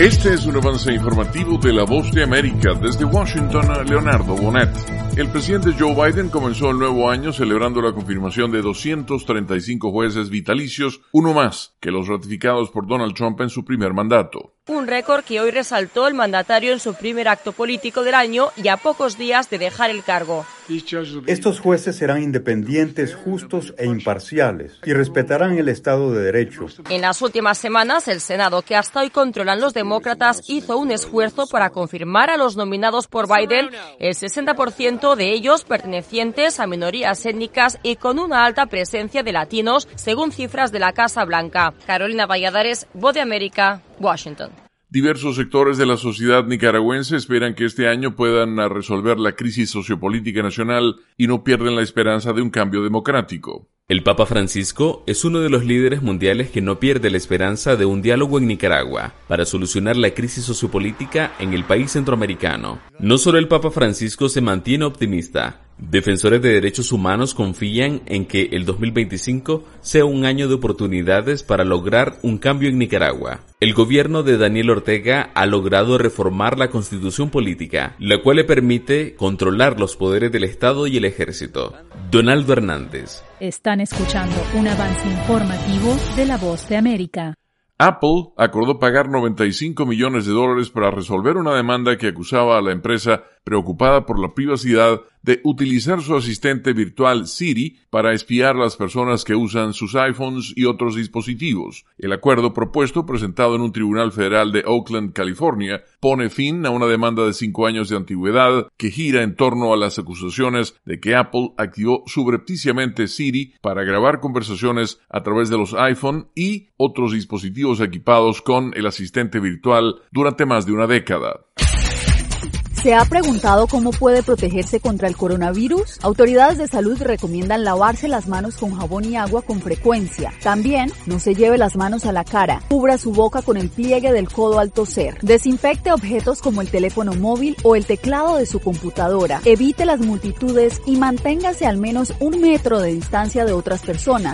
Este es un avance informativo de La Voz de América. Desde Washington, Leonardo Bonet. El presidente Joe Biden comenzó el nuevo año celebrando la confirmación de 235 jueces vitalicios, uno más que los ratificados por Donald Trump en su primer mandato. Un récord que hoy resaltó el mandatario en su primer acto político del año y a pocos días de dejar el cargo. Estos jueces serán independientes, justos e imparciales y respetarán el Estado de Derecho. En las últimas semanas, el Senado, que hasta hoy controlan los demócratas, hizo un esfuerzo para confirmar a los nominados por Biden, el 60% de ellos pertenecientes a minorías étnicas y con una alta presencia de latinos, según cifras de la Casa Blanca. Carolina Valladares, Voz de América, Washington. Diversos sectores de la sociedad nicaragüense esperan que este año puedan resolver la crisis sociopolítica nacional y no pierden la esperanza de un cambio democrático. El Papa Francisco es uno de los líderes mundiales que no pierde la esperanza de un diálogo en Nicaragua para solucionar la crisis sociopolítica en el país centroamericano. No solo el Papa Francisco se mantiene optimista. Defensores de derechos humanos confían en que el 2025 sea un año de oportunidades para lograr un cambio en Nicaragua. El gobierno de Daniel Ortega ha logrado reformar la constitución política, la cual le permite controlar los poderes del Estado y el ejército. Donaldo Hernández. Están escuchando un avance informativo de La Voz de América. Apple acordó pagar $95 millones para resolver una demanda que acusaba a la empresa, preocupada por la privacidad, de utilizar su asistente virtual Siri para espiar a las personas que usan sus iPhones y otros dispositivos. El acuerdo propuesto, presentado en un tribunal federal de Oakland, California, pone fin a una demanda de 5 años de antigüedad que gira en torno a las acusaciones de que Apple activó subrepticiamente Siri para grabar conversaciones a través de los iPhone y otros dispositivos equipados con el asistente virtual durante más de una década. ¿Se ha preguntado cómo puede protegerse contra el coronavirus? Autoridades de salud recomiendan lavarse las manos con jabón y agua con frecuencia. También, no se lleve las manos a la cara. Cubra su boca con el pliegue del codo al toser. Desinfecte objetos como el teléfono móvil o el teclado de su computadora. Evite las multitudes y manténgase al menos 1 metro de distancia de otras personas.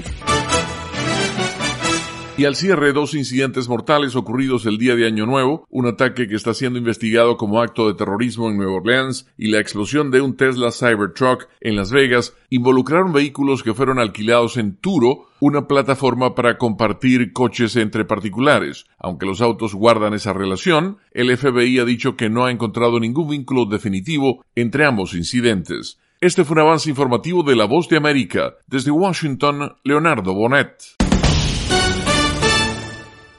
Y al cierre, 2 incidentes mortales ocurridos el día de Año Nuevo, un ataque que está siendo investigado como acto de terrorismo en Nueva Orleans y la explosión de un Tesla Cybertruck en Las Vegas involucraron vehículos que fueron alquilados en Turo, una plataforma para compartir coches entre particulares. Aunque los autos guardan esa relación, el FBI ha dicho que no ha encontrado ningún vínculo definitivo entre ambos incidentes. Este fue un avance informativo de La Voz de América. Desde Washington, Leonardo Bonet.